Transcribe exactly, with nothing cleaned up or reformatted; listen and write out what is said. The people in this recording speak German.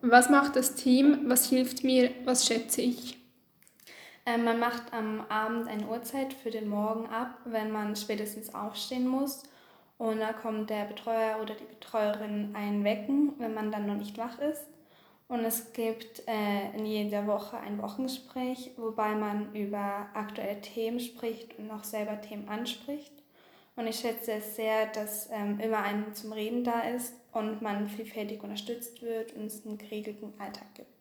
Was macht das Team? Was hilft mir? Was schätze ich? Ähm, man macht am Abend eine Uhrzeit für den Morgen ab, wenn man spätestens aufstehen muss. Und da kommt der Betreuer oder die Betreuerin einen wecken, wenn man dann noch nicht wach ist. Und es gibt äh, in jeder Woche ein Wochengespräch, wobei man über aktuelle Themen spricht und auch selber Themen anspricht. Und ich schätze es sehr, dass ähm, immer einer zum Reden da ist und man vielfältig unterstützt wird und es einen geregelten Alltag gibt.